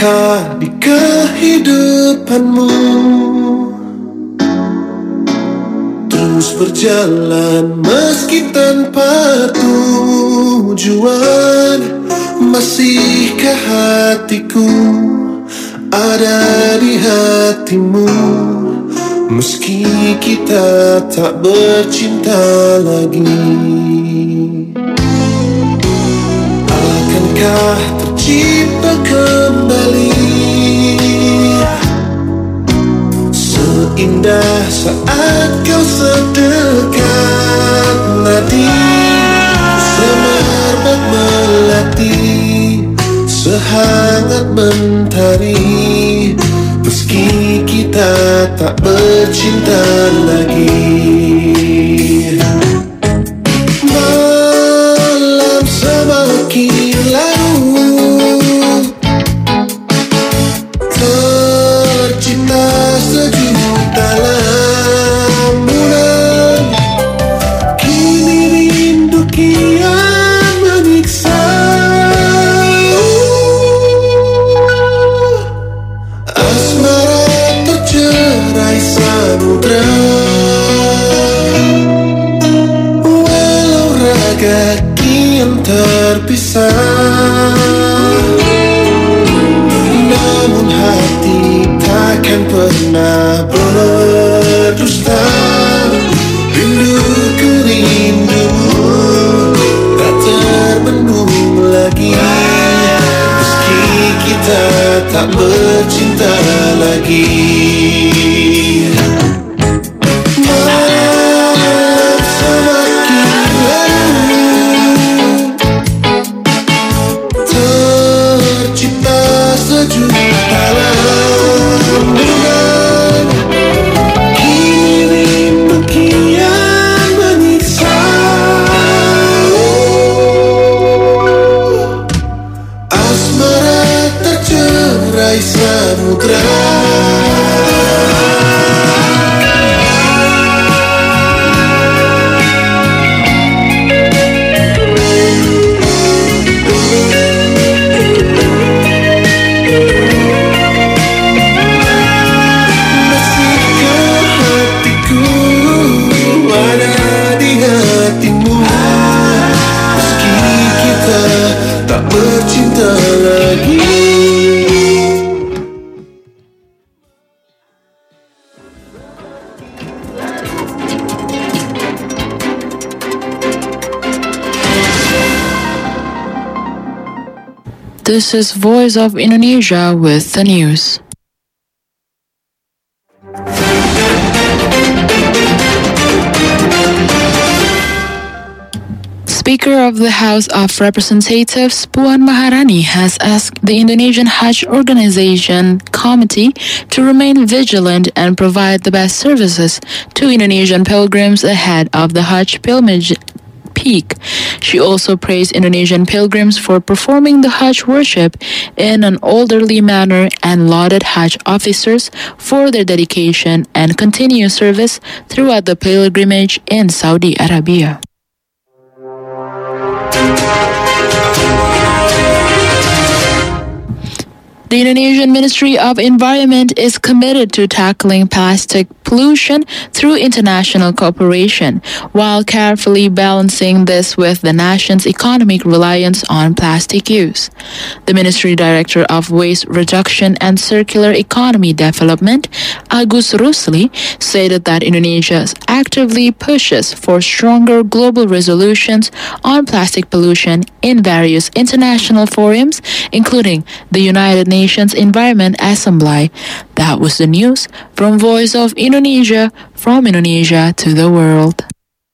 langkah di kehidupanmu, terus berjalan meski tanpa tujuan. Masihkah hatiku ada di hatimu, meski kita tak bercinta lagi? Akankah tercipta kembali seindah saat kau sedekat nadi, semerbak melati, sehangat mentari, meski kita tak bercinta lagi. Malam semakin larut, tercipta sejuta lamunan, kini rindu kian menyiksa. Asmara tercerai samudra, walau raga kian terpisah, namun hati takkan pernah berdusta. Rinduku rindumu tak terbendung lagi, meski kita tak bercinta lagi. Malam semakin larut, tercipta sejuta lamunan, kini rindu kian menyiksa. Asmara tercerai samudra. Masihkah hatiku ada di hatimu, meski kita tak bercinta lagi. This is Voice of Indonesia with the news. Speaker of the House of Representatives Puan Maharani has asked the Indonesian Hajj Organization Committee to remain vigilant and provide the best services to Indonesian pilgrims ahead of the Hajj pilgrimage peak. She also praised Indonesian pilgrims for performing the Hajj worship in an orderly manner and lauded Hajj officers for their dedication and continuous service throughout the pilgrimage in Saudi Arabia. The Indonesian Ministry of Environment is committed to tackling plastic pollution through international cooperation, while carefully balancing this with the nation's economic reliance on plastic use. The Ministry Director of Waste Reduction and Circular Economy Development, Agus Rusli, stated that Indonesia actively pushes for stronger global resolutions on plastic pollution in various international forums, including the United Nations Environment Assembly. That was the news from Voice of Indonesia, from Indonesia to the world.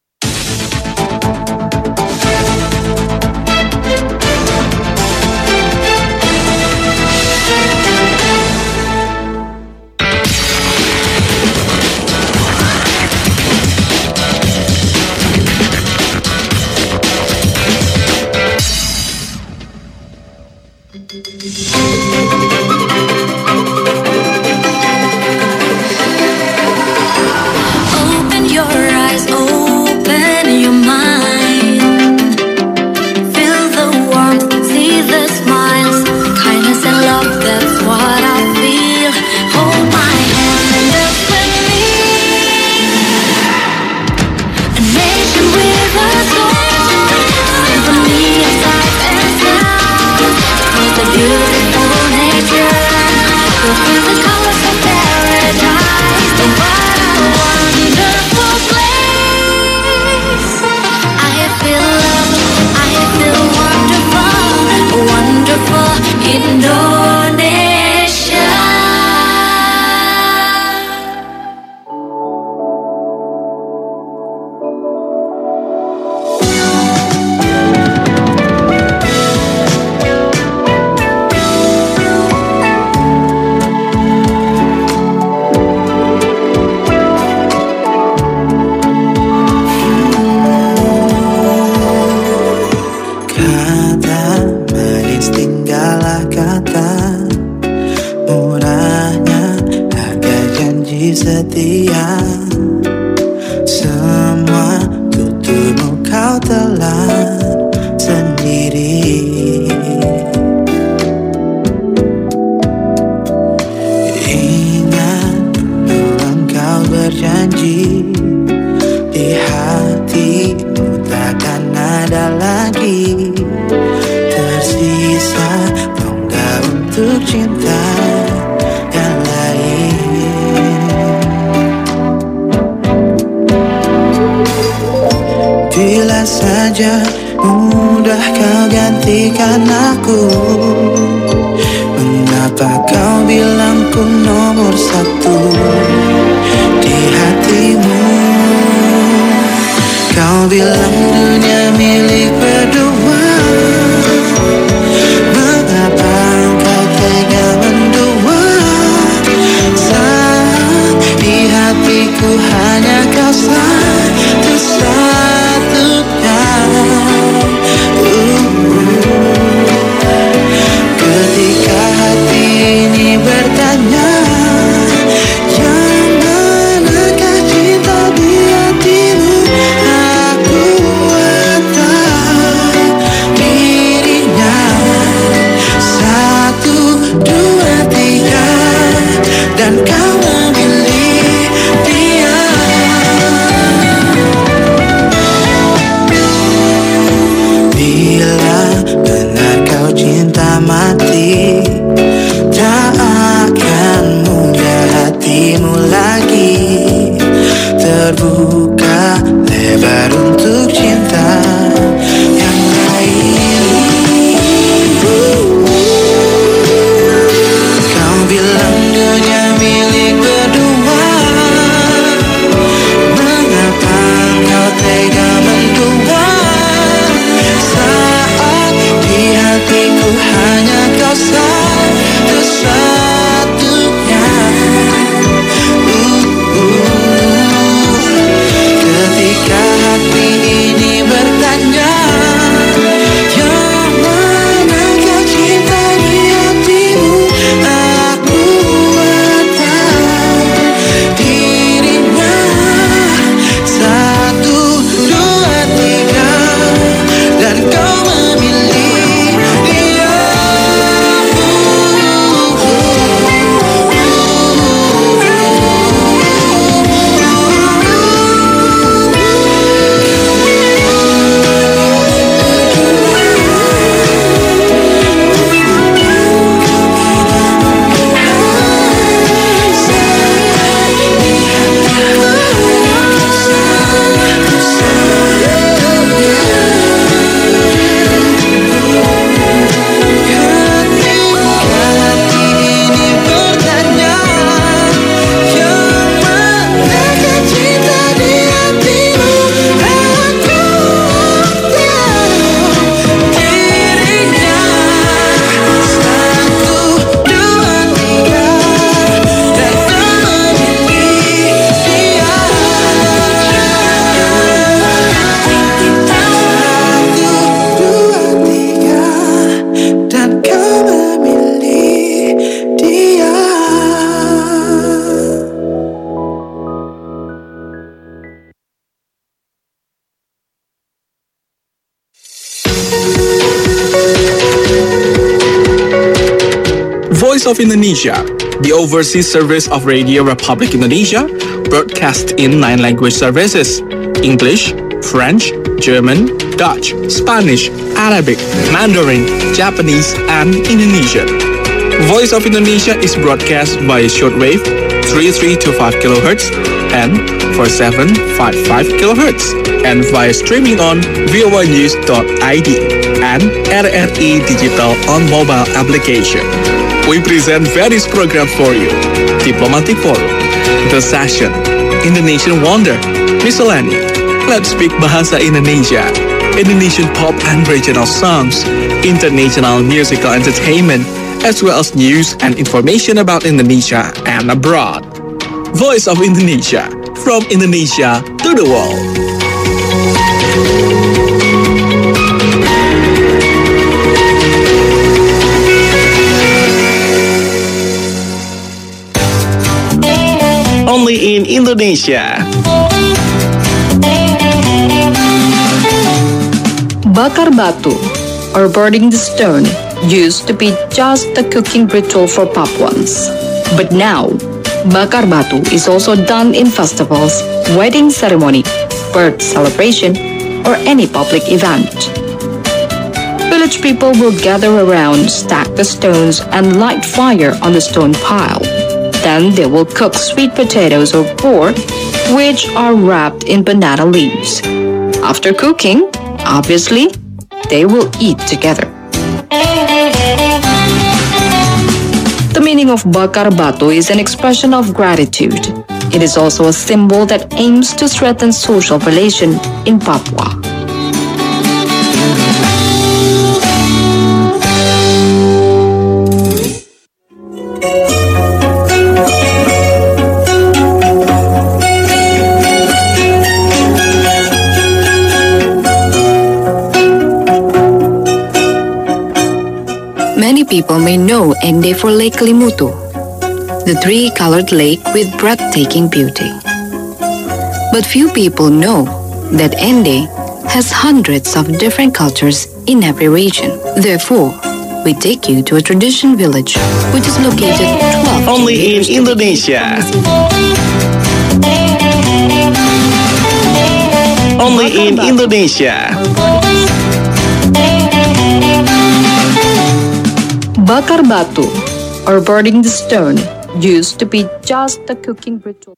Open your eyes, open your mind. Feel the warmth, see the smiles, kindness and love that's mudah kau gantikan aku? Mengapa kau bilang ku nomor satu di hatimu? Kau bilang dunia milik berdua. Mengapa engkau tega mendua? Saat di hatiku hanya kau satu-satunya. Ketika hati ini bertanya, yang manakah cinta di hatimu? Aku atau dirinya? 1, 2, 3, dan kau memilih dia. Bila benar kau cinta mati, tak akan mudah hatimu lagi terbuka lebar untuk cinta yang lain. Kau bilang dunia milik berdua. Mengapa kau tega mendua? Saat di hatiku hanya kau satu-satunya. Ketika hati ini bertanya, yang manakah cinta di hatimu? Aku atau dirinya? 1, 2, 3, dan kau memilih dia. Voice of Indonesia, the overseas service of Radio Republic Indonesia, broadcast in 9 language services: English, French, German, Dutch, Spanish, Arabic, Mandarin, Japanese, and Indonesian. Voice of Indonesia is broadcast by shortwave 3325 kHz and 4755 kHz, and via streaming on voanews.id and RRI Digital on mobile application. We present various programs for you: Diplomatic Forum, The Session, Indonesian Wonder, Miscellany, Let's Speak Bahasa Indonesia, Indonesian pop and regional songs, international musical entertainment, as well as news and information about Indonesia and abroad. Voice of Indonesia, from Indonesia to the world. Only in Indonesia. Bakar batu, or burning the stone, used to be just a cooking ritual for Papuans. But now, bakar batu is also done in festivals, wedding ceremony, birth celebration, or any public event. Village people will gather around, stack the stones, and light fire on the stone pile. Then they will cook sweet potatoes or pork, which are wrapped in banana leaves. After cooking, obviously, they will eat together. The meaning of Bakar Batu is an expression of gratitude. It is also a symbol that aims to strengthen social relation in Papua. Many people may know Ende for Lake Limutu, the three-colored lake with breathtaking beauty. But few people know that Ende has hundreds of different cultures in every region. Therefore, we take you to a tradition village which is located 12 Only in Indonesia. Only in Indonesia. Bakar Batu, or burning the stone, used to be just a cooking ritual.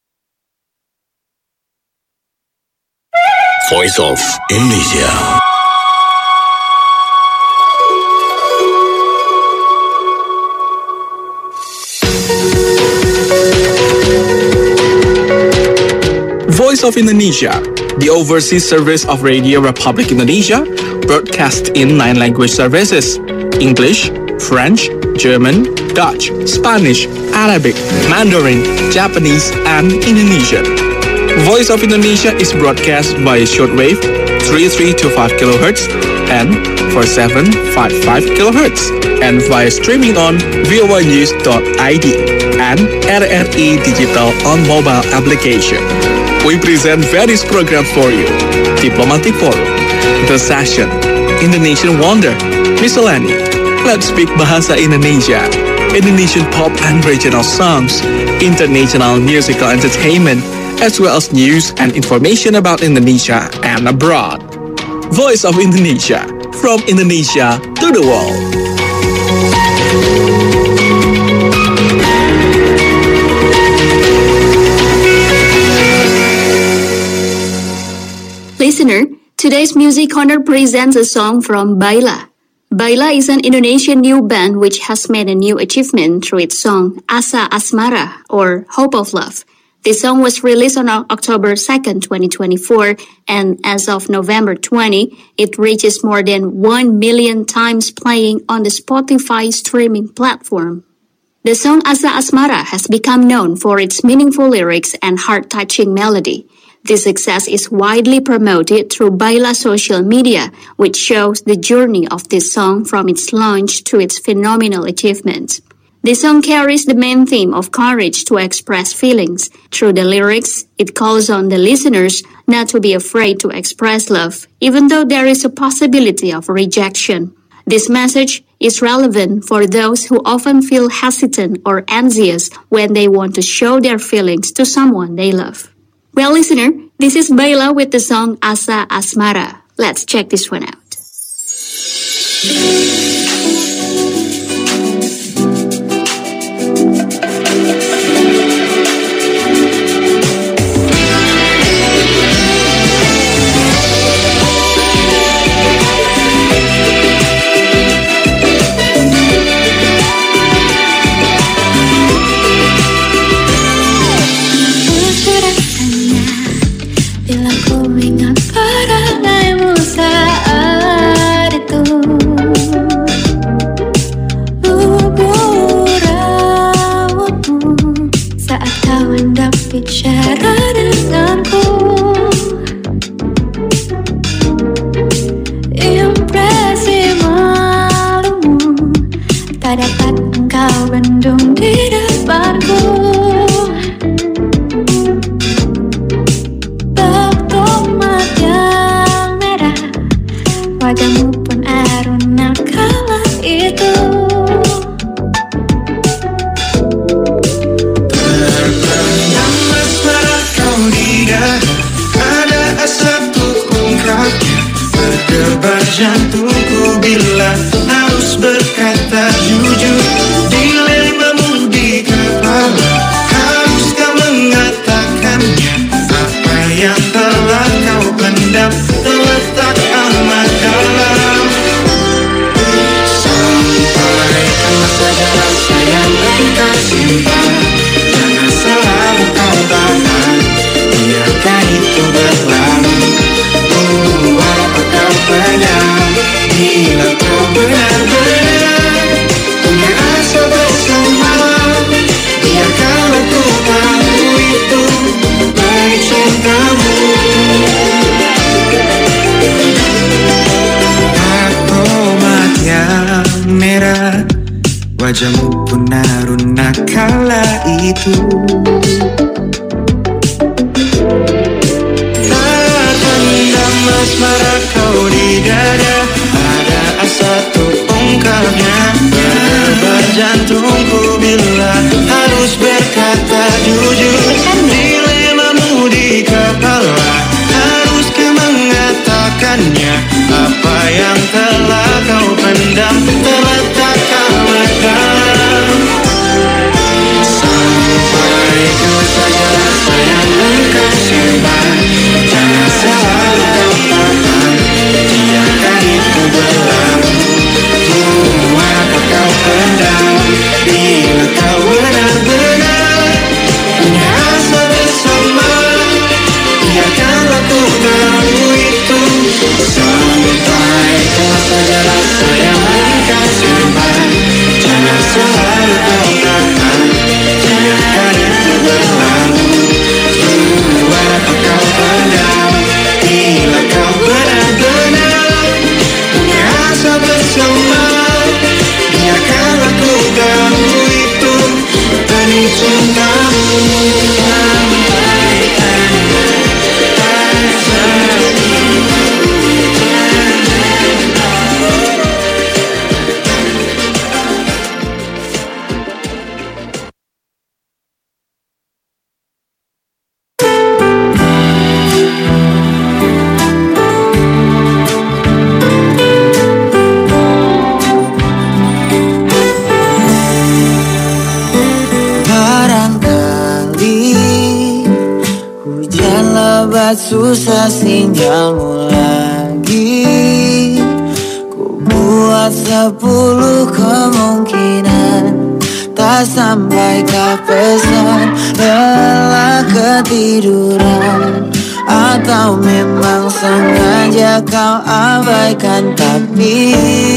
Voice of Indonesia. Voice of Indonesia, the overseas service of Radio Republic Indonesia, broadcast in 9 language services: English, French, German, Dutch, Spanish, Arabic, Mandarin, Japanese, and Indonesian. Voice of Indonesia is broadcast by shortwave 3325 kHz and 4755 kHz and via streaming on voanews.id and RRI Digital on mobile application. We present various programs for you: Diplomatic Forum, The Session, Indonesian Wonder, Miscellany, Let's Speak Bahasa Indonesia, Indonesian pop and regional songs, international musical entertainment, as well as news and information about Indonesia and abroad. Voice of Indonesia, from Indonesia to the world. Listener, today's Music Corner presents a song from Baila. Baila is an Indonesian new band which has made a new achievement through its song Asa Asmara, or Hope of Love. This song was released on October 2nd, 2024, and as of November 20, it reaches more than 1 million times playing on the Spotify streaming platform. The song Asa Asmara has become known for its meaningful lyrics and heart-touching melody. This success is widely promoted through Baila social media, which shows the journey of this song from its launch to its phenomenal achievement. This song carries the main theme of courage to express feelings. Through the lyrics, it calls on the listeners not to be afraid to express love, even though there is a possibility of rejection. This message is relevant for those who often feel hesitant or anxious when they want to show their feelings to someone they love. Well, listener, this is Baila with the song Asa Asmara. Let's check this one out. Bila ku ingat perangaimu saat itu, lubuk rambutmu saat kau hendak bicara denganku, impresi malumu tak dapat engkau bendung di depanku. Wajahmu pun aruna kala itu. Terpendam asmara kau di dada, ada asa untuk ungkapnya. Berdebar jantungku bila harus berkata jujur. Dilemamu di kepala, harus kau mengatakannya. Apa yang telah kau pendam terletak amat dalam. wajahmu punaruna kala itu. Terpendam asmara kau di dada, ada asa untuk ungkapnya. Berdebar jantungku bila harus berkata jujur. Dilemamu di kepala, haruskah mengatakannya? Apa yang telah kau pendam terletak dalam. Sampai kau saja rasa yang engkau simpan, jangan selalu kau tahan, biarkan itu berlalu. Apa kau pendam bila kau benar-benar punya asa bersama, biarkanlah ku tahu itu. Sampai kau saja rasa yang engkau simpan, jangan selalu kau tahan, biarkan itu berlalu. Apa kau pendam bila kau benar-benar punya asa bersama, biarkanlah ku tahu itu. Demi cintamu yang baikkan susah sinyalmu lagi. Ku buat 10 kemungkinan, tak sampaikah pesan lelah ketiduran, atau memang sengaja kau abaikan. Tapi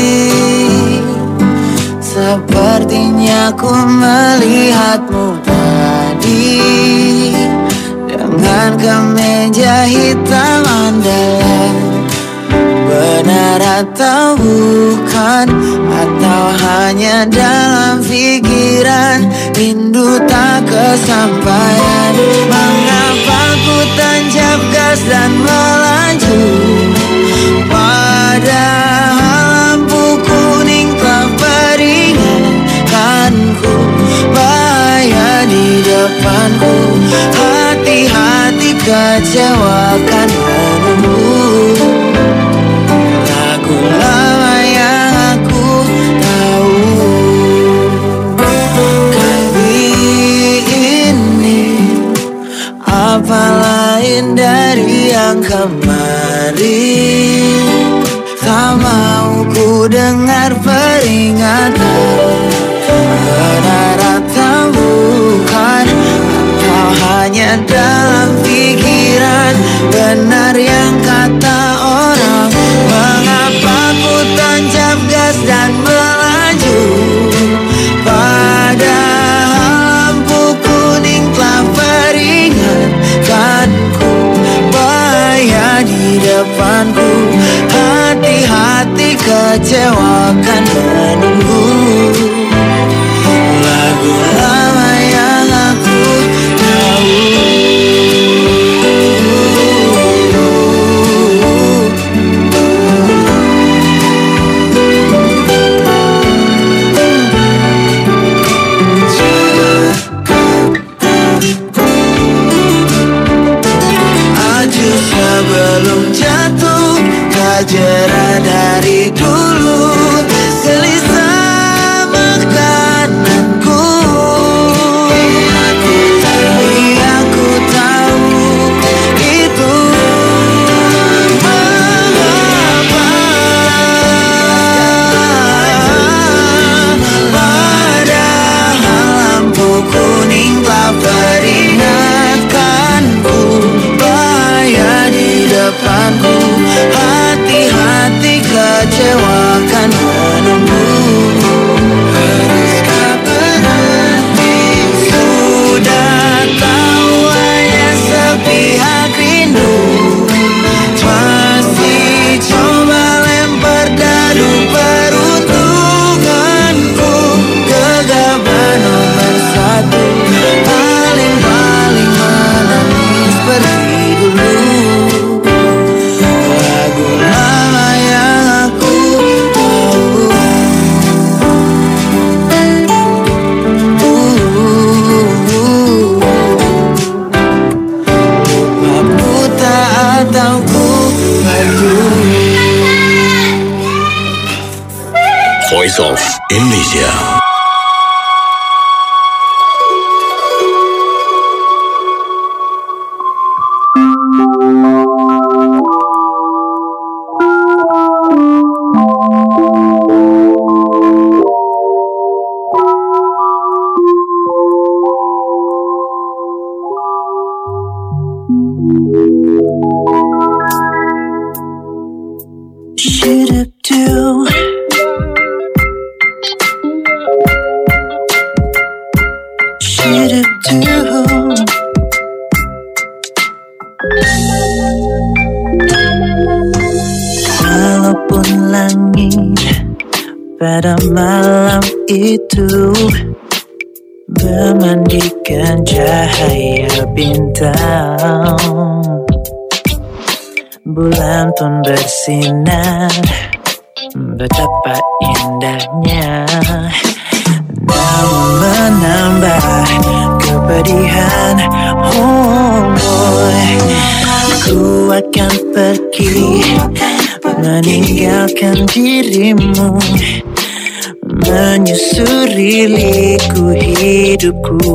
sepertinya ku melihatmu tadi dengan kemeja hitam andalan. Benar atau bukan, atau hanya dalam pikiran, rindu tak kesampaian. Mengapa ku tancap gas dan melaju, padahal lampu kuning telah peringatkanku. Bahaya di depanku, hati-hati kecewakan menunggu. Lagu lama yang aku tahu, kali ini apa lain dari yang kemarin. Tak mau ku dengar peringatan, benar atau bukan, atau hanya dalam pikiran. Benar yang kata orang, mengapa ku tancap gas dan melaju, padahal lampu kuning telah peringatkanku. Bahaya di depanku, hati-hati kecewakan menunggu. Lagu lama yang aku tahu. Aju sebelum jatuh, tak jera dari dulu. Gelisah Voice of Indonesia. Walaupun langit pada malam itu memandikan cahaya bintang, bulan pun bersinar, betapa indahnya, namun menambah kepedihan. Oh boy, ku akan pergi meninggalkan dirimu, menyusuri liku hidupku.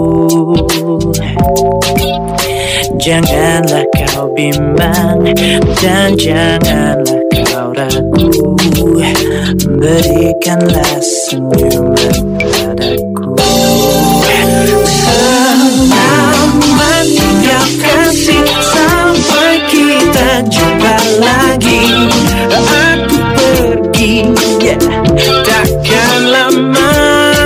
Janganlah kau bimbang dan janganlah kau ragu, berikanlah senyuman padaku. Selamat tinggal kasih, sampai kita jumpa lagi. Aku pergi, takkan lama,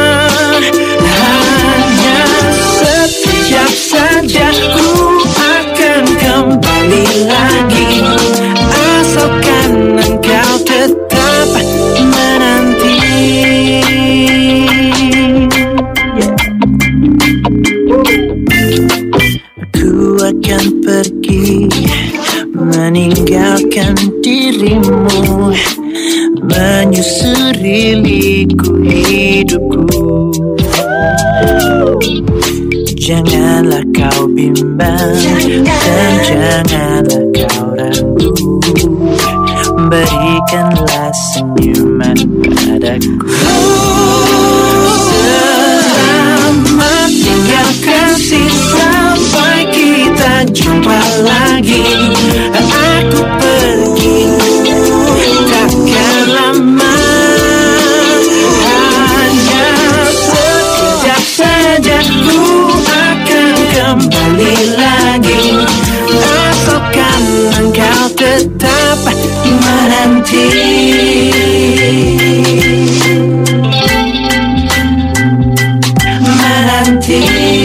hanya sekejap saja ku akan kembali lagi, asalkan engkau tetap menanti. Ku akan pergi meninggalkan dirimu, menyusuri liku hidupku. Janganlah kau bimbang dan janganlah kau ragu, berikanlah senyuman padaku. Selamat tinggal kasih, sampai kita jumpa lagi. Aku pergi, takkan lama, hanya sekejap saja ku akan kembali lagi, asalkan engkau tetap menanti. Menanti.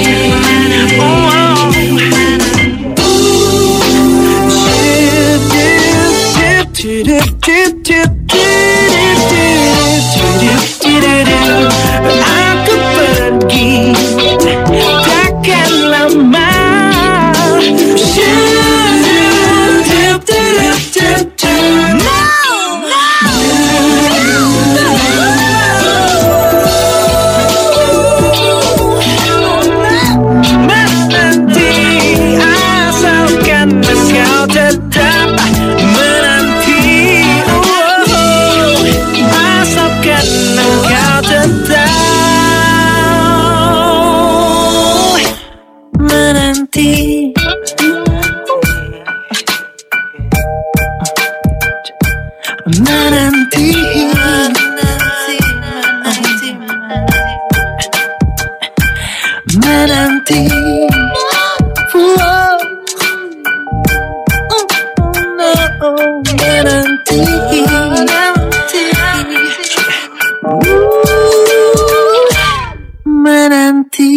Aku pergi, takkan lama. Menanti, asalkan engkau tetap menanti. Asalkan engkau tetap menanti. Menanti, menanti, menanti.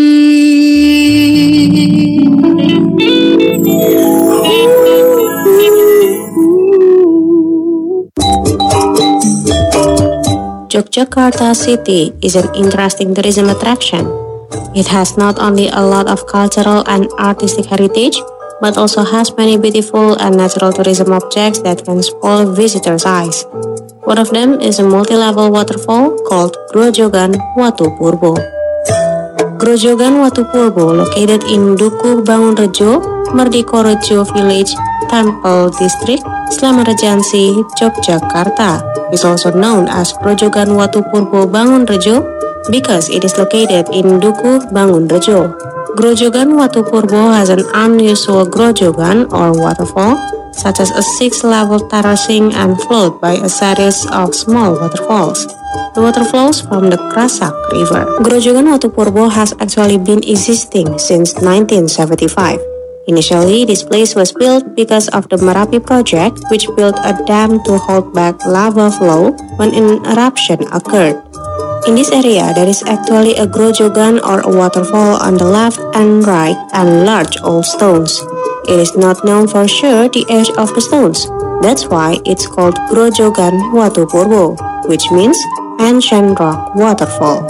Yogyakarta City is an interesting tourism attraction. It has not only a lot of cultural and artistic heritage, but also has many beautiful and natural tourism objects that can spoil visitors' eyes. One of them is a multi-level waterfall called Grojogan Watu Purbo. Grojogan Watu Purbo, located in Dukuh Bangunrejo, Merdikorejo Village, Temple District, Slamet Regency, Yogyakarta, is also known as Grojogan Watupurbo Bangunrejo because it is located in Dukuh Bangunrejo. Grojogan Watupurbo has an unusual grojogan or waterfall, such as a 6-level terracing and flowed by a series of small waterfalls. The water flows from the Krasak River. Grojogan Watupurbo has actually been existing since 1975. Initially, this place was built because of the Merapi project, which built a dam to hold back lava flow when an eruption occurred. In this area, there is actually a grojogan or a waterfall on the left and right and large old stones. It is not known for sure the age of the stones. That's why it's called Grojogan Watupurbo, which means ancient rock waterfall.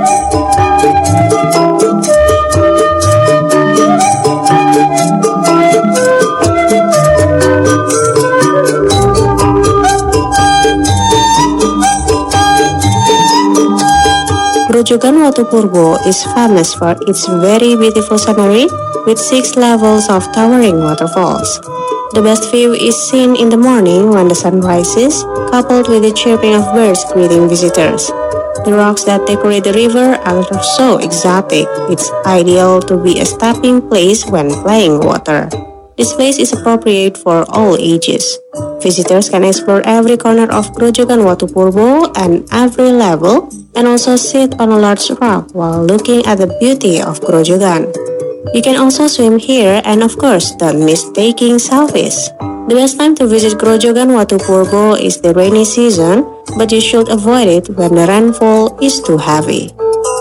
Grojogan Watupurbo is famous for its very beautiful scenery with 6 levels of towering waterfalls. The best view is seen in the morning when the sun rises, coupled with the chirping of birds greeting visitors. The rocks that decorate the river are so exotic, it's ideal to be a stepping place when playing water. This place is appropriate for all ages. Visitors can explore every corner of Grojogan Watupurbo and every level, and also sit on a large rock while looking at the beauty of Grojogan. You can also swim here, and of course, don't miss taking selfies. The best time to visit Grojogan Watupurbo is the rainy season, but you should avoid it when the rainfall is too heavy.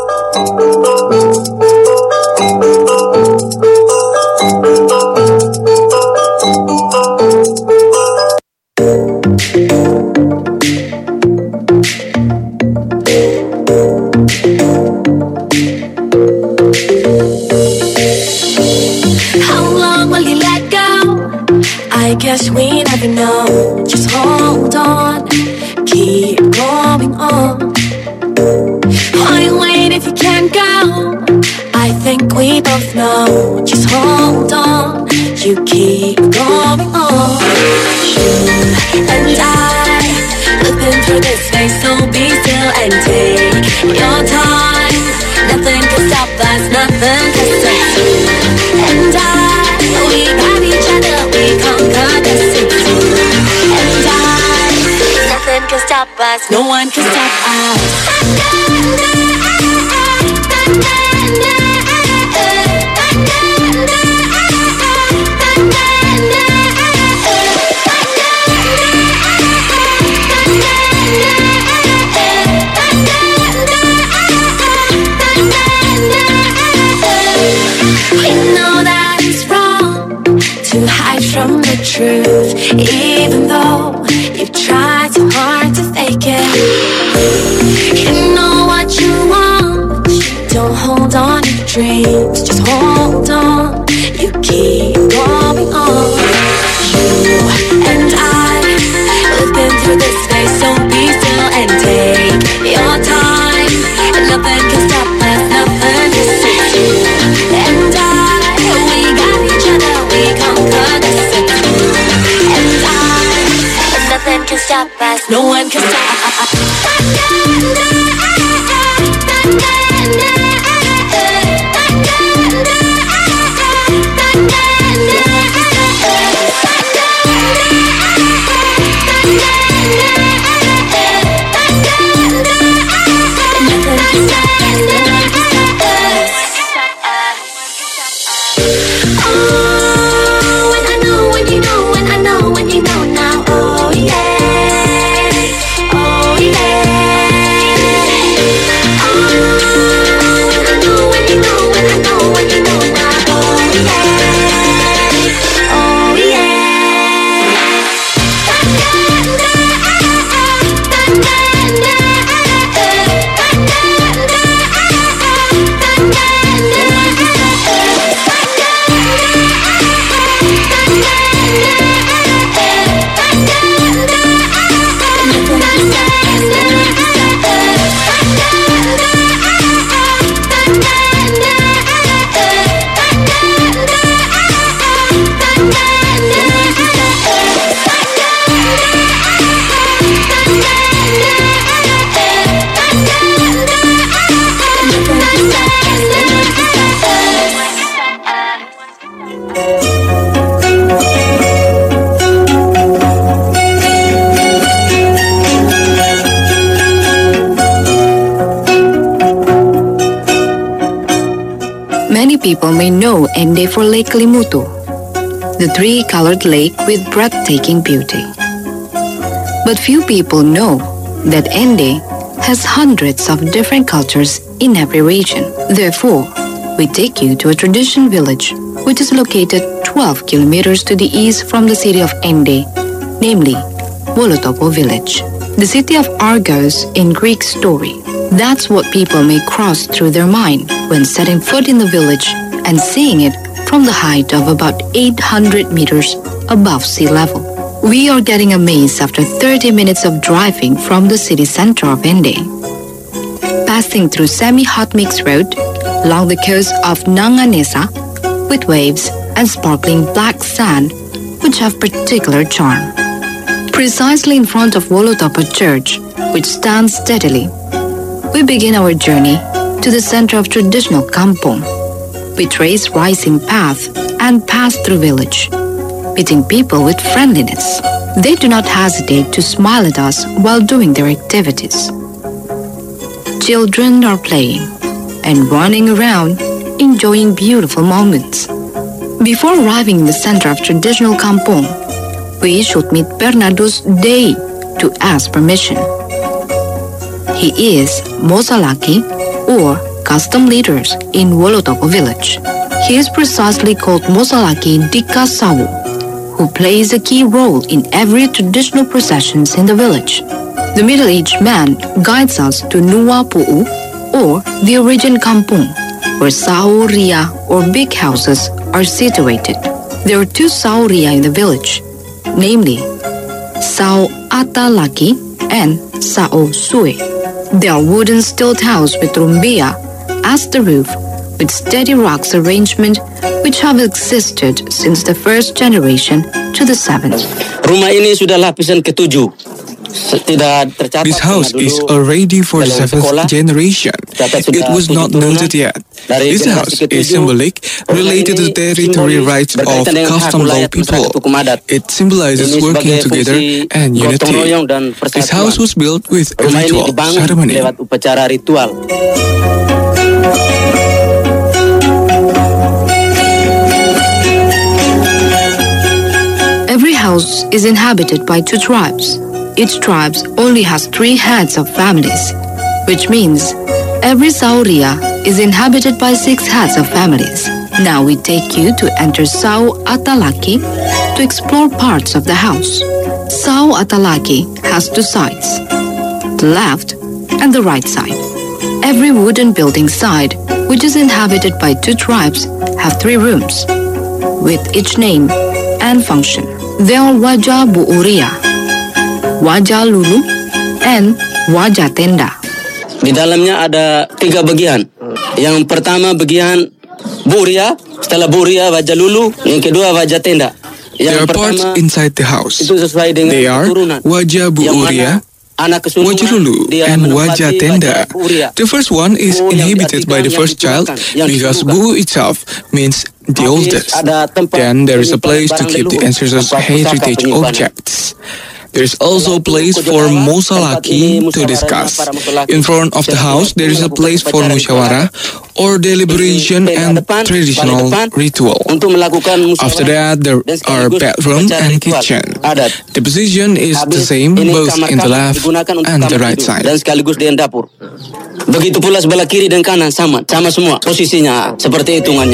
Guess we never know. Just hold on, keep going on. Why wait if you can't go? I think we both know. Just hold on, you keep going on. You and I have been through this phase, so be still and take your time. Nothing can stop us, nothing can stop you and I. We got each other, we conquer the city. And nothing can stop us, no one can stop us. We know that it's wrong to hide from the truth, even though you've tried so hard to fake it. You know what you want, don't hold on to dreams, just hold on, you keep going on. You and I, we've been through this phase, so be still and take your time. And nothing can stop us, nothing can stop you and I. We got each other, we conquer the city. And nothing can stop us, no one can stop us. Oh, people may know Ende for Lake Kelimutu, the three-colored lake with breathtaking beauty. But few people know that Ende has hundreds of different cultures in every region. Therefore, we take you to a tradition village which is located 12 kilometers to the east from the city of Ende, namely Wolotopo village. The city of Argos in Greek story. That's what people may cross through their mind when setting foot in the village and seeing it from the height of about 800 meters above sea level. We are getting amazed after 30 minutes of driving from the city center of Ende. Passing through semi-hot mix road along the coast of Nanganesa with waves and sparkling black sand which have particular charm. Precisely in front of Wolotopo Church, which stands steadily, we begin our journey to the center of traditional kampong. We trace rising path and pass through village, meeting people with friendliness. They do not hesitate to smile at us while doing their activities. Children are playing and running around, enjoying beautiful moments. Before arriving in the center of traditional kampong, we should meet Bernardo's Day to ask permission. He is Mosalaki or custom leaders in Wolotopo village. He is precisely called Mosalaki Dikasawu, who plays a key role in every traditional processions in the village. The middle-aged man guides us to Nuwa Pu'u or the origin kampung, where sauria or big houses are situated. There are two sauria in the village, namely Sao Atalaki and Sao Sue. They are wooden stilt house with rumbia as the roof with steady rocks arrangement which have existed since the first generation to the seventh. Rumah ini sudah lapisan ke-7. This house is already for the seventh generation. It was not noted yet. This house is symbolic related to the territory rights of custom law people. It symbolizes working together and unity. This house was built with a ritual ceremony. Every house is inhabited by two tribes. Each tribe only has 3 heads of families, which means every sauria is inhabited by 6 heads of families. Now we take you to enter Sao Atalaki to explore parts of the house. Sao Atalaki has 2 sides, the left and the right side. Every wooden building side, which is inhabited by 2 tribes, have 3 rooms, with each name and function. They are Wajah Buuria, Wajah Lulu, and Wajah Tenda. Di dalamnya ada 3 bagian. Yang pertama bagian Buria, setelah Buria Wajah Lulu, yang kedua Wajah Tenda. There are parts inside the house. They are Wajah Buuria, Wajah Lulu, and Wajah Tenda. The first one is inhabited by the first child because Bu itself means the oldest. Then there is a place to keep the ancestors' heritage objects. There is also a place for Mosalaki to discuss. In front of the house, there is a place for musyawarah or deliberation and traditional ritual. After that, there are bedroom and kitchen. The position is the same both in the left and the right side. Dan sekaligus di dapur. Begitu pula sebelah kiri dan kanan sama semua posisinya seperti hitungannya.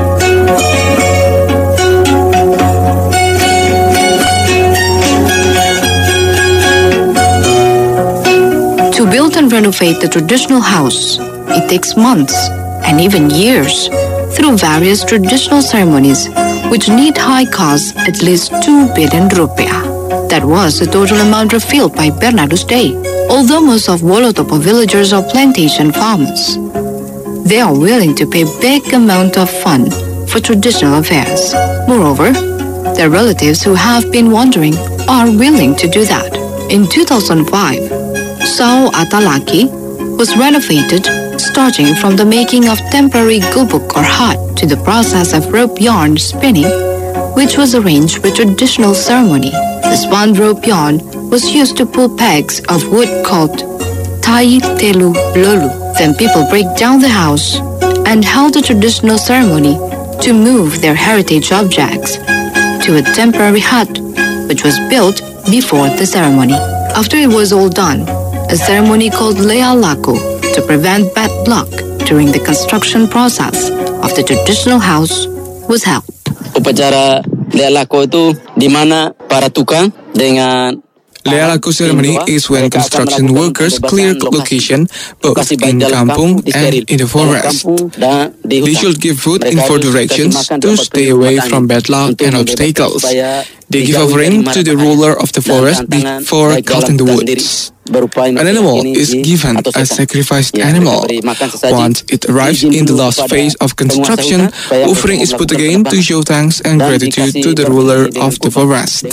To build and renovate the traditional house, it takes months and even years through various traditional ceremonies which need high costs at least 2 billion rupiah. That was the total amount revealed by Bernardo's Day. Although most of Wolotopo villagers are plantation farmers, they are willing to pay big amount of fund for traditional affairs. Moreover, their relatives who have been wandering are willing to do that. In 2005, Sao Atalaki was renovated, starting from the making of temporary gubuk or hut to the process of rope yarn spinning, which was arranged with traditional ceremony. The spun rope yarn was used to pull pegs of wood called Tai Telu Lolu. Then people break down the house and held a traditional ceremony to move their heritage objects to a temporary hut which was built before the ceremony. After it was all done, a ceremony called Lea Laku to prevent bad luck during the construction process of the traditional house was held. Upacara Lea Laku itu di mana para tukang dengan Lea Laku ceremony is when construction workers clear location both in kampung and in the forest. They should give food in 4 directions to stay away from bad luck and obstacles. They give offering to the ruler of the forest before cutting the woods. An animal is given as sacrificed animal. Once it arrives in the last phase of construction, offering is put again to show thanks and gratitude to the ruler of the forest.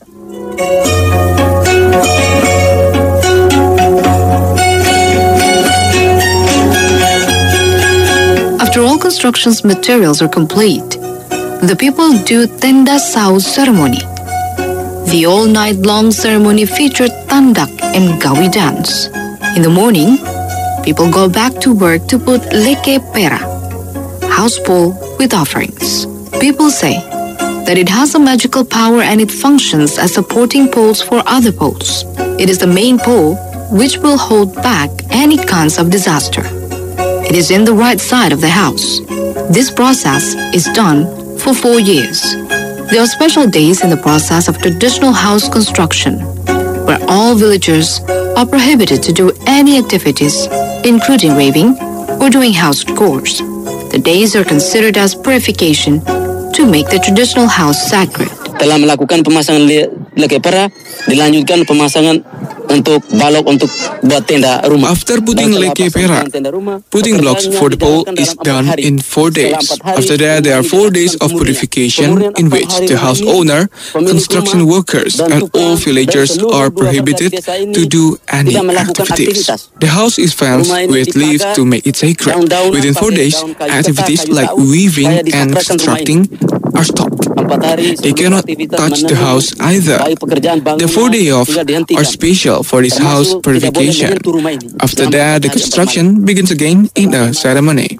After all construction's materials are complete, the people do Tenda Sau ceremony. The all-night-long ceremony featured tandak and gawi dance. In the morning, people go back to work to put leke pera, house pole with offerings. People say that it has a magical power and it functions as supporting poles for other poles. It is the main pole which will hold back any kinds of disaster. It is in the right side of the house. This process is done for 4 years. There are special days in the process of traditional house construction, where all villagers are prohibited to do any activities, including raving or doing house chores. The days are considered as purification to make the traditional house sacred. Telah melakukan pemasangan leke pera, dilanjutkan pemasangan untuk balok untuk buat tenda rumah. After putting leke pera, putting blocks for the pole is done in 4 days. After that, there are 4 days of purification in which the house owner, construction workers, and all villagers are prohibited to do any activities. The house is fenced with leaves to make it sacred. Within 4 days, activities like weaving and constructing are stopped. They cannot touch the house either. The 4 days off are special for this house purification. After that, the construction begins again in a ceremony.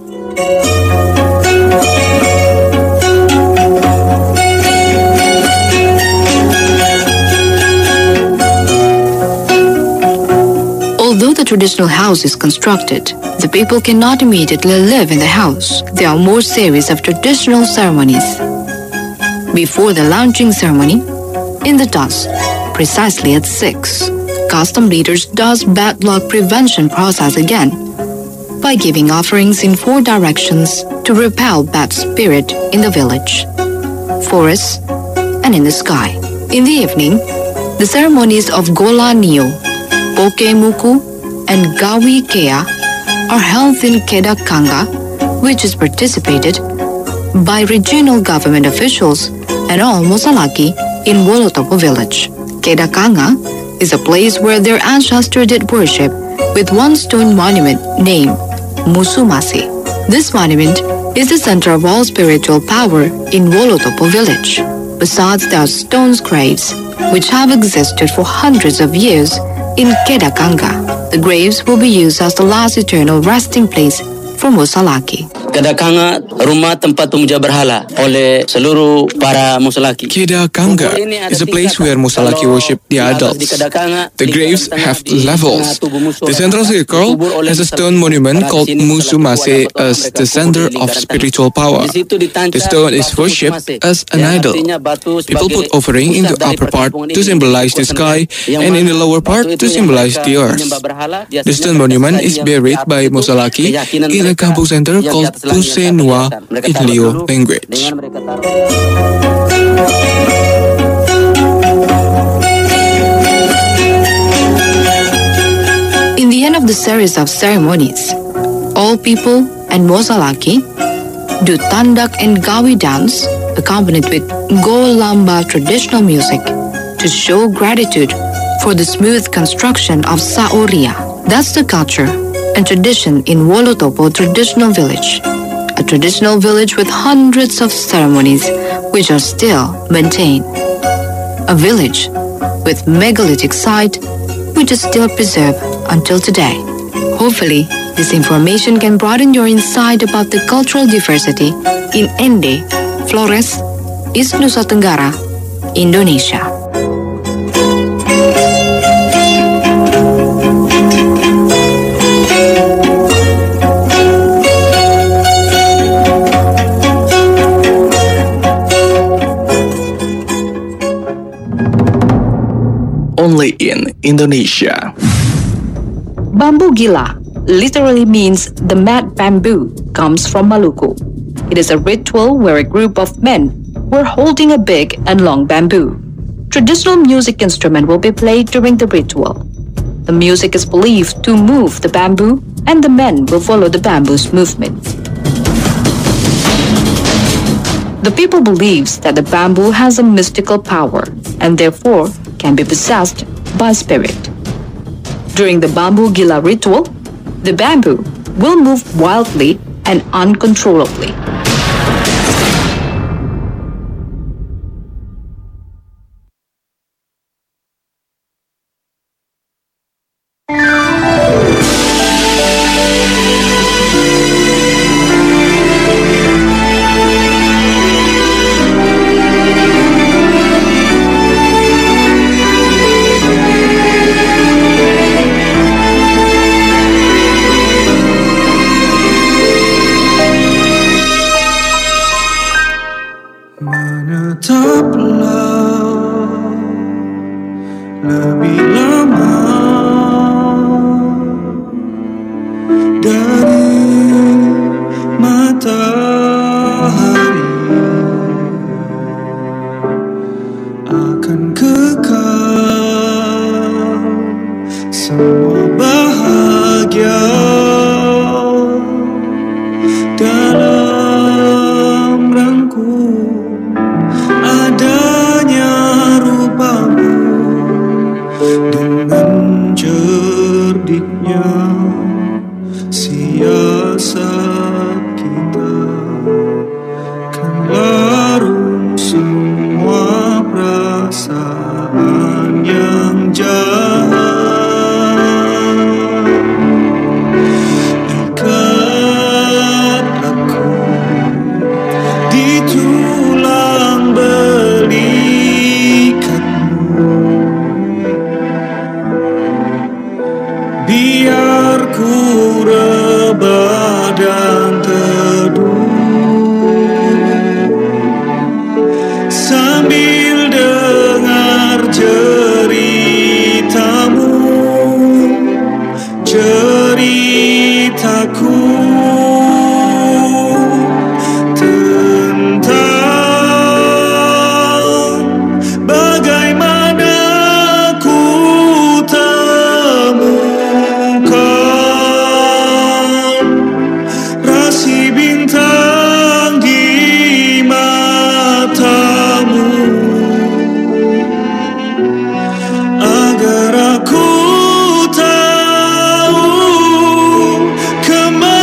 Although the traditional house is constructed, the people cannot immediately live in the house. There are more series of traditional ceremonies. Before the launching ceremony, in the dusk, precisely at 6, custom leaders does bad luck prevention process again by giving offerings in 4 directions to repel bad spirit in the village, forests, and in the sky. In the evening, the ceremonies of Gola Nio, Poke Muku, and Gawi Kea are held in Kedah Kanga, which is participated by regional government officials and all Mosalaki in Wolotopo village. Kedah Kanga is a place where their ancestors did worship with one stone monument named Musumasi. This monument is the center of all spiritual power in Wolotopo village. Besides, there are stone graves which have existed for hundreds of years in Kedah Kanga. The graves will be used as the last eternal resting place for Mosalaki. Kedah Kanga, rumah tempat pemuja berhala oleh seluruh para Mosalaki. Kedah Kanga is a place where Mosalaki worship the idols. The graves have levels. The central circle has a stone monument called Musumase as the center of spiritual power. The stone is worshipped as an idol. People put offering in the upper part to symbolize the sky and in the lower part to symbolize the earth. The stone monument is buried by Mosalaki in a kampung center called Pusenua in Lio language. In the end of the series of ceremonies, all people and Mosalaki do tandak and gawi dance accompanied with Golamba traditional music to show gratitude for the smooth construction of Saoria. That's the culture and tradition in Wolotopo traditional village, a traditional village with hundreds of ceremonies which are still maintained. A village with megalithic site which is still preserved until today. Hopefully, This information can broaden your insight about the cultural diversity in Ende, Flores, East Nusa Tenggara, Indonesia. Only in Indonesia. Bambu Gila literally means the mad bamboo, comes from Maluku. It is a ritual where a group of men were holding a big and long bamboo. Traditional music instrument will be played during the ritual. The music is believed to move the bamboo, and the men will follow the bamboo's movement. The people believes that the bamboo has a mystical power and therefore can be possessed by spirit. During the Bambu Gila ritual, the bamboo will move wildly and uncontrollably. lebih lama dari matahari, akan kekal semua bahagia dalam rangkum adanya rupamu. Dengan cerdiknya siasat kita kan larung semua perasaan yang jahat. Ikat aku di tulang belikatmu, biar ku rebah dan teduh sambil dengar ceritamu, ceritaku tentang bagaimana ku rasi bintang di matamu, agar aku tahu kemana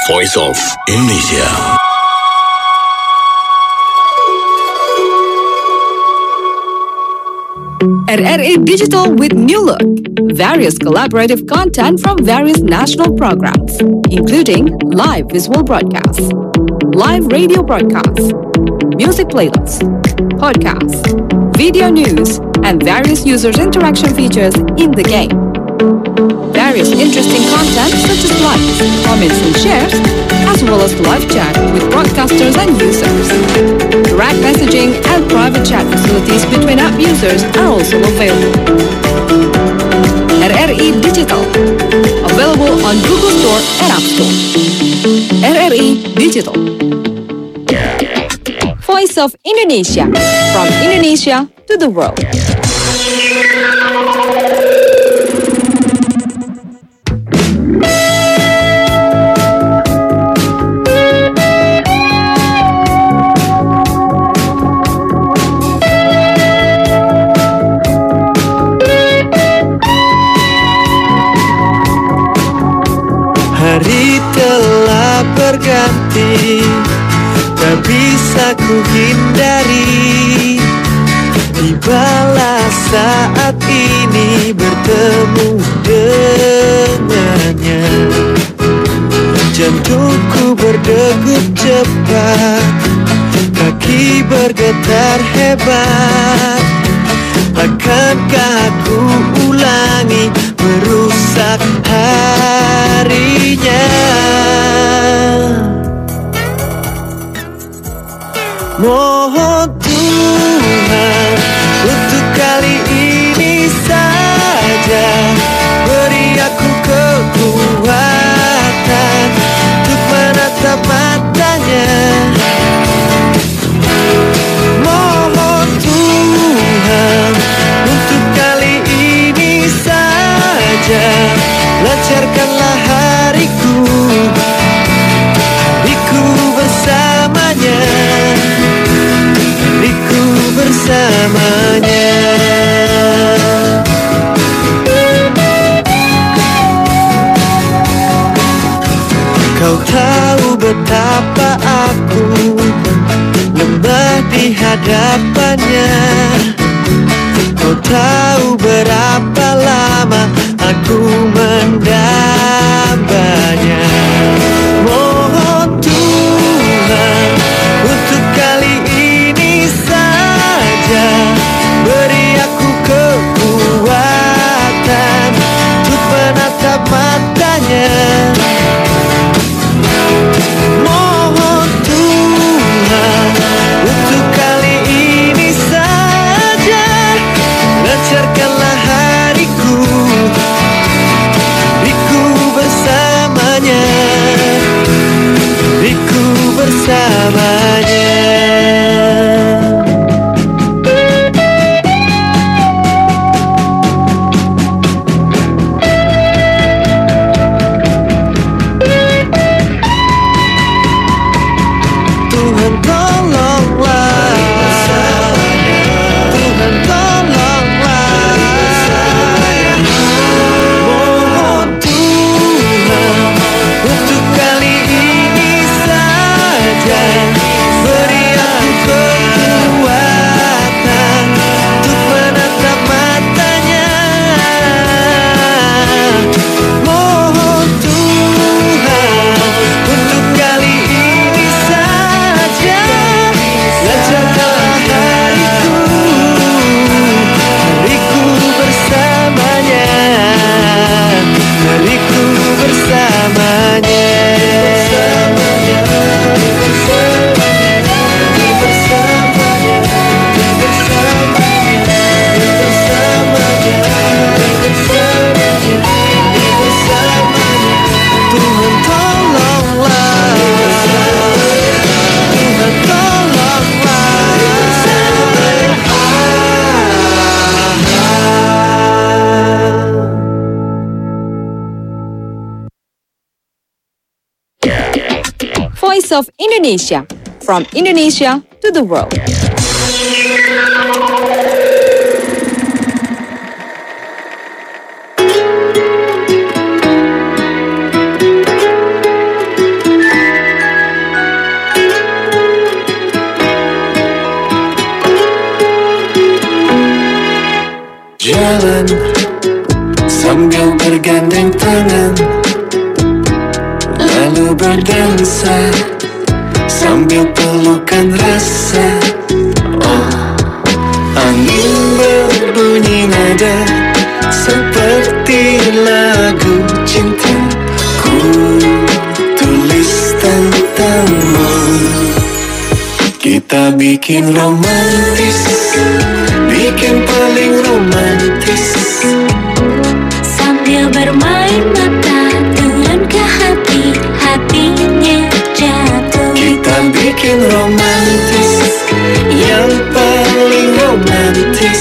Voice of Indonesia. RRI Digital with new look. Various collaborative content from various national programs, including live visual broadcasts, live radio broadcasts, music playlists, podcasts, video news, and various users' interaction features in the game. Various interesting content such as likes, comments, and shares, as well as live chat with broadcasters and users. Direct messaging and private chat facilities between app users are also available. RRI Digital, available on Google Store and App Store. RRI Digital, Voice of Indonesia, from Indonesia to the world. Hari telah berganti, tak bisa ku hindari. Tibalah saat ini bertemu dengannya. Jantungku berdegup cepat, kaki bergetar hebat. Akankah aku ulangi merusak harinya? Mohon Tuhan untuk kali ini saja beri aku kekuatan untuk menatap matanya. Mohon Tuhan untuk kali ini saja lancarkanlah hariku, hariku bersamanya, hariku bersamanya. Kau tahu betapa aku lemah di hadapannya. Kau tahu berapa lama aku mendambanya. Mohon Tuhan untuk kali ini saja beri aku kekuatan untuk menatap matanya. Mohon Tuhan untuk kali ini saja lancarkanlah hariku, hariku bersamanya, hariku bersamanya. Tuhan tolonglah, Tuhan tolonglah. Mohon Tuhan untuk kali ini saja beri aku kekuatan untuk menatap matanya. Mohon Tuhan untuk kali ini saja lancarkanlah hariku, hariku bersamanya, hariku bersamanya. Tuhan tolonglah, Tuhan tolonglah. Voice of Indonesia, from Indonesia to the world. dansa sambil pelukan rasa. Oh, angin berbunyi nada seperti lagu cinta. Ku tulis tentangmu. Kita bikin romantis, bikin paling romantis. Sambil bermain mata, turun ke hati, hatinya jatuh. Kita bikin romantis, yang paling romantis.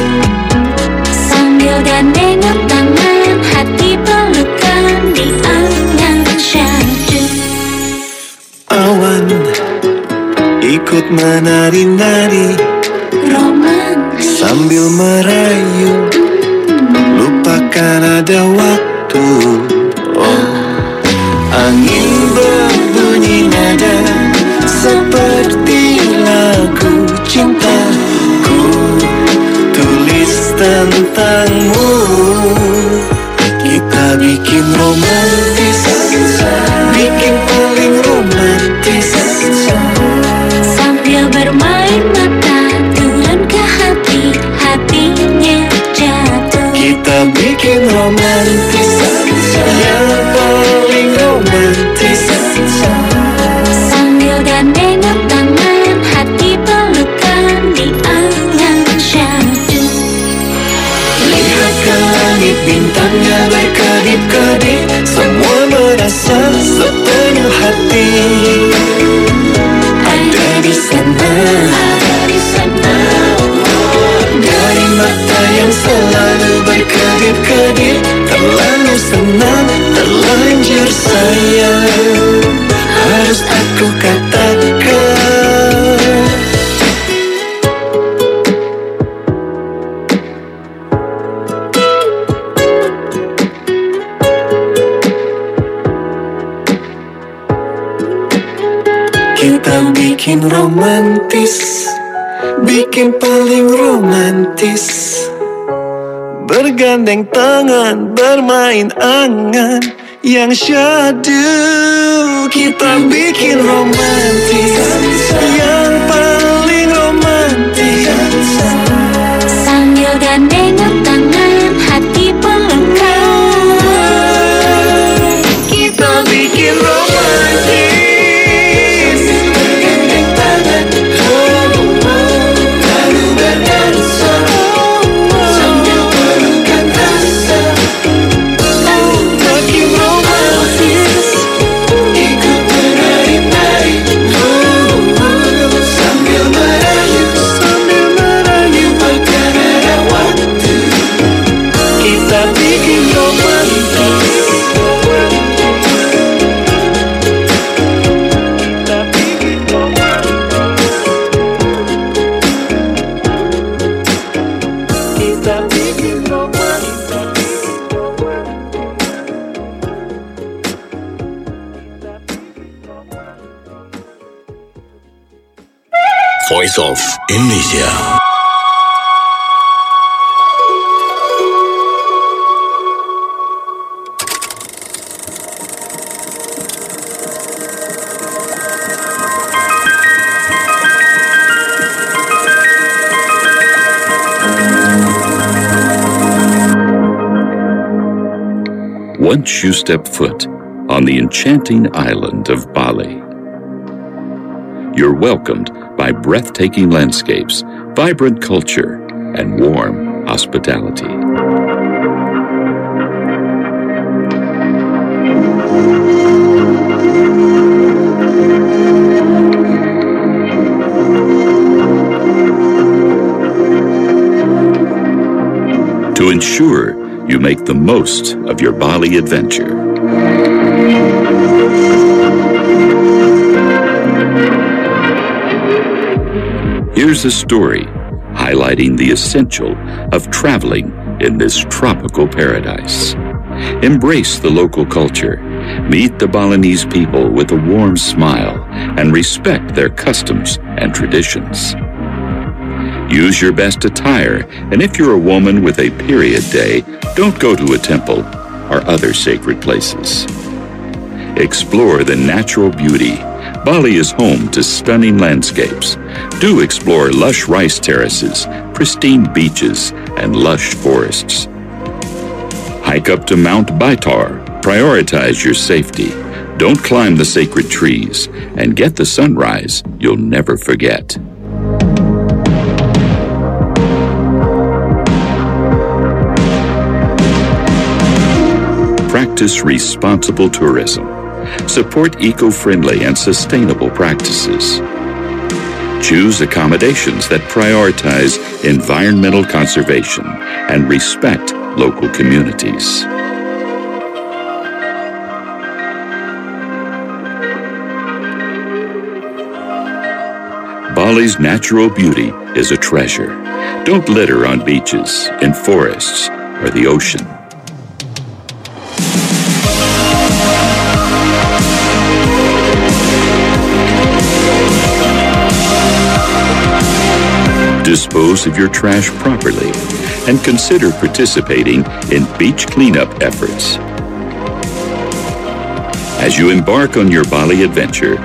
Sambil gandeng tangan, hati pelukan di angan syahdu. Awan ikut menari-nari, romantis. Sambil merayu, lupakan ada waktu. Oh, angin berbunyi nada seperti lagu cinta. Ku tulis tentangmu. Kita bikin romantis, bikin paling romantis. Sambil bermain mata, turun ke hati, hatinya jatuh. Kita bikin romantis, yang paling romantis. Sambil gandeng tangan, hati pelukan di angan syahdu. Lihat ke langit, bintangnya berkedip-kedip. Semua merasa sepenuh hati. Ada di sana, dari mata yang selalu berkedip-kedip. Terlalu senang, terlanjur sayang, harus aku katakan. Kita bikin romantis, bikin paling romantis. Bergandeng tangan, bermain angan yang syahdu. Kita bikin romantis, yang paling romantis. Sambil gandeng tangan, hati pelukan. Kita bikin romantis. Voice of Indonesia. Once you step foot on the enchanting island of Bali, you're welcomed by breathtaking landscapes, vibrant culture, and warm hospitality. To ensure you make the most of your Bali adventure, here's a story highlighting the essential of traveling in this tropical paradise. Embrace the local culture, meet the Balinese people with a warm smile, and respect their customs and traditions. Use your best attire, and if you're a woman with a period day, don't go to a temple or other sacred places. explore the natural beauty. Bali is home to stunning landscapes. Do explore lush rice terraces, pristine beaches, and lush forests. Hike up to Mount Baitar. Prioritize your safety. Don't climb the sacred trees, and get the sunrise you'll never forget. Practice responsible tourism. Support eco-friendly and sustainable practices. Choose accommodations that prioritize environmental conservation and respect local communities. Bali's natural beauty is a treasure. Don't litter on beaches, in forests, or the ocean. Dispose of your trash properly and consider participating in beach cleanup efforts. As you embark on your Bali adventure,